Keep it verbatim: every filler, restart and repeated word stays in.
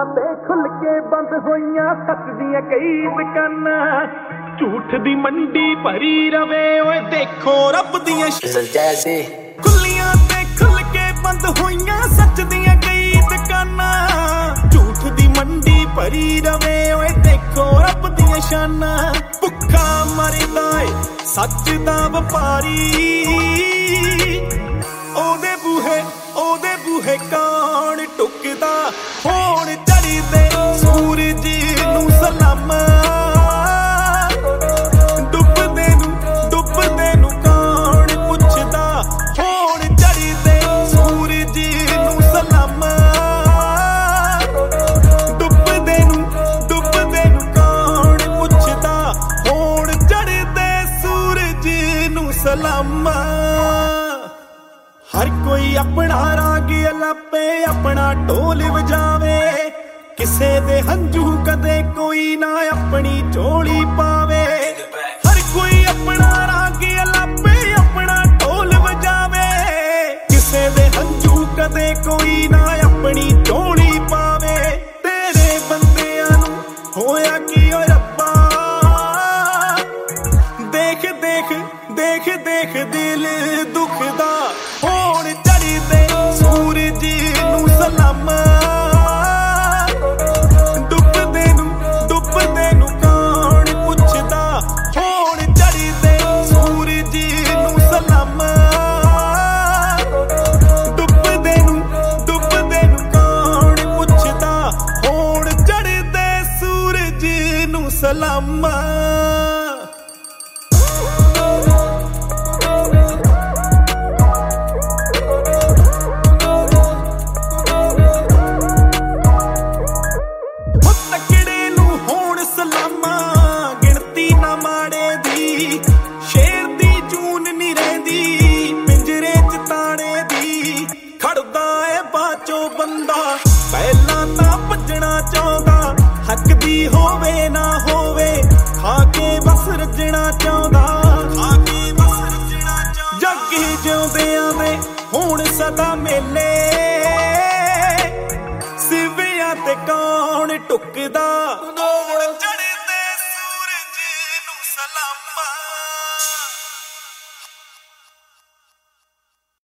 ਕੁੱਲੀਆਂ ਤੇ ਖੁੱਲ ਕੇ ਬੰਦ ਹੋਈਆਂ ਸੱਚ ਦੀਆਂ ਕਈ ਦੁਕਾਨਾਂ ਝੂਠ ਦੀ ਮੰਡੀ ਭਰੀ ਰਵੇ ਓਏ ਦੇਖੋ ਰੱਬ ਦੀਆਂ ਕੁੱਲੀਆਂ ਤੇ ਖੁੱਲ ਕੇ ਬੰਦ ਹੋਈਆਂ ਸੱਚ ਦੀਆਂ ਕਈ ਦੁਕਾਨਾਂ ਝੂਠ ਦੀ ਮੰਡੀ ਭਰੀ ਰਵੇ ਓਏ ਦੇਖੋ ਰੱਬ ਦੀਆਂ ਸ਼ਾਨਾਂ ਭੁੱਖਾ ਮਰਦਾ ਏ ਸੱਚ ਦਾ ਵਪਾਰੀ ਉਹਦੇ ਬੂਹੇ ਉਹਦੇ ਬੂਹੇ ਕੌਣ ਟੁਕਦਾ ਹੁਣ ਚੜ੍ਹਦੇ ਸੂਰਜ ਨੂੰ ਸਲਾਮਾਂ ਡੁੱਬਦੇ ਨੂੰ ਡੁੱਬਦੇ ਨੂੰ ਕੌਣ ਪੁੱਛਦਾ ਹੁਣ ਚੜ੍ਹਦੇ ਸੂਰਜ ਨੂੰ ਸਲਾਮਾਂ ਡੁੱਬਦੇ ਨੂੰ ਡੁੱਬਦੇ ਨੂੰ ਕੌਣ ਪੁੱਛਦਾ ਹੁਣ ਚੜ੍ਹਦੇ ਸੂਰਜ ਨੂੰ ਸਲਾਮਾਂ ਹਰ ਕੋਈ ਆਪਣਾ ਰਾਗ ਅਲਾਪੇ ਆਪਣਾ ਢੋਲ ਵਜਾਵੇ ਕਿਸੇ ਦੇ ਹੰਝੂ ਕਦੇ ਕੋਈ ਨਾ ਆਪਣੀ ਝੋਲੀ ਪਾਵੇ ਹਰ ਕੋਈ ਆਪਣਾ ਰਾਗ ਅਲਾਪੇ ਆਪਣਾ ਢੋਲ ਵਜਾਵੇ ਕਿਸੇ ਦੇ ਹੰਝੂ ਕਦੇ ਕੋਈ ਨਾ ਆਪਣੀ ਝੋਲੀ ਪਾਵੇ ਤੇਰੇ ਬੰਦਿਆਂ ਨੂੰ ਹੋਇਆ ਕੀ ਓ ਰੱਬਾ ਦੇਖ ਦੇਖ ਦੇਖ ਦੇਖ ਦਿਲ ਦੁਖਦਾ ਹੁਣ ਚੜ੍ਹਦੇ ਸੂਰਜ ਨੂੰ ਸਲਾਮਾਂ ਡੁੱਬਦੇ ਨੂੰ ਡੁੱਬਦੇ ਨੂੰ ਕੌਣ ਪੁੱਛਦਾ ਹੁਣ ਚੜ੍ਹਦੇ ਸੂਰਜ ਨੂੰ ਸਲਾਮਾਂ ਡੁੱਬਦੇ ਨੂੰ ਡੁੱਬਦੇ ਨੂੰ ਕੌਣ ਪੁੱਛਦਾ ਹੁਣ ਚੜ੍ਹਦੇ ਸੂਰਜ ਨੂੰ ਸਲਾਮਾਂ ਸ਼ੇਰ ਦੀ ਜੂਨ ਨੀ ਰਹਿੰਦੀ ਪਿੰਜਰੇ ਚ ਤਾਣੇ ਦੀ ਖੜਦਾ ਏ ਬਾਚੋ ਬੰਦਾ ਪਹਿਲਾਂ ਤਾਂ ਭੱਜਣਾ ਚਾਹੁੰਦਾ ਹੱਕ ਦੀ ਹੋਵੇ ਨਾ ਹੋਵੇ ਖਾ ਕੇ ਬਸ ਰੱਜਣਾ ਚਾਹੁੰਦਾ ਖਾ ਕੇ ਬਸ ਰੱਜਣਾ ਚਾਹੁੰਦਾ ਜੱਗੇ ਜਿਉਂਦਿਆਂ ਦੇ ਹੁਣ ਸਦਾ ਮੇਲੇ ਸਿਵਿਆਂ ਤੇ ਕੌਣ ਟੁੱਕਦਾ